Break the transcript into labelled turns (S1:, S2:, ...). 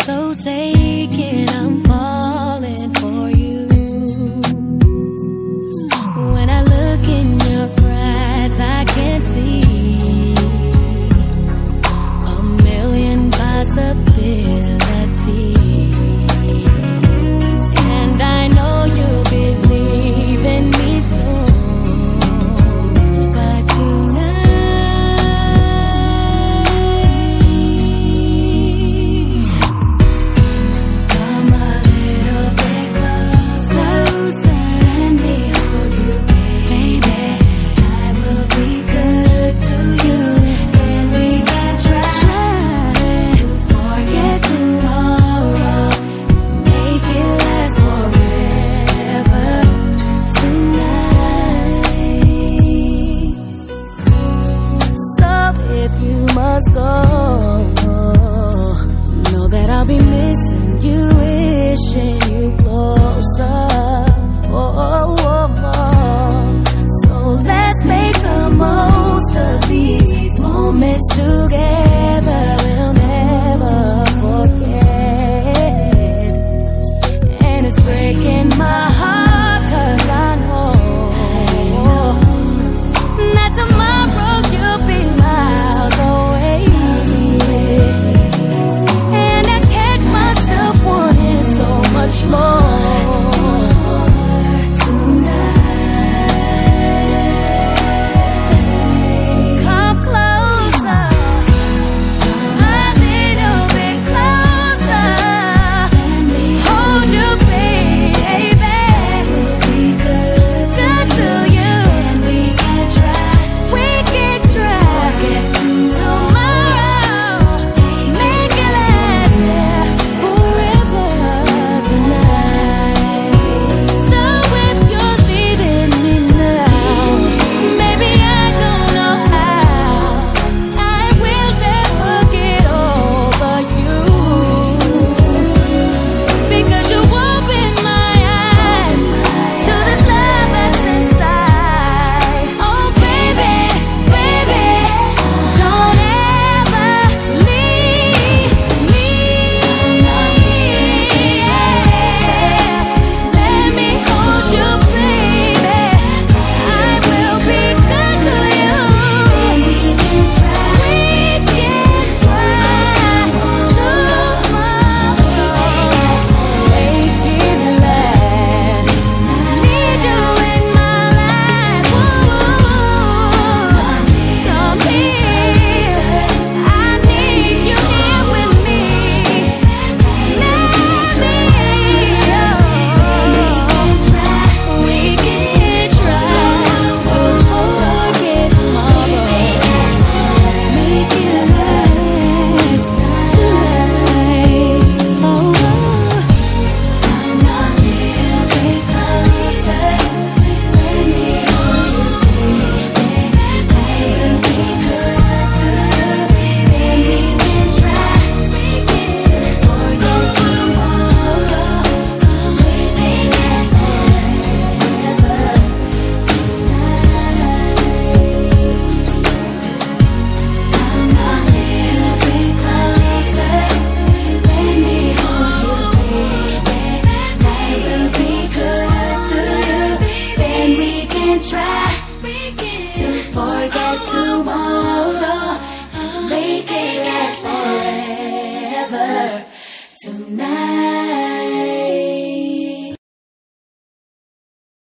S1: so taken, I'm falling for you. When I look in your eyes, I can see a million possibilities. And I know you'll believe in me soon. But tonight, come a little bit closer and behold you, baby. I will be good to you, and we can try to forget tomorrow, make it last forever tonight. So if you must go, know that I'll be missing you, wishing you closer. So let's make the most of these moments together.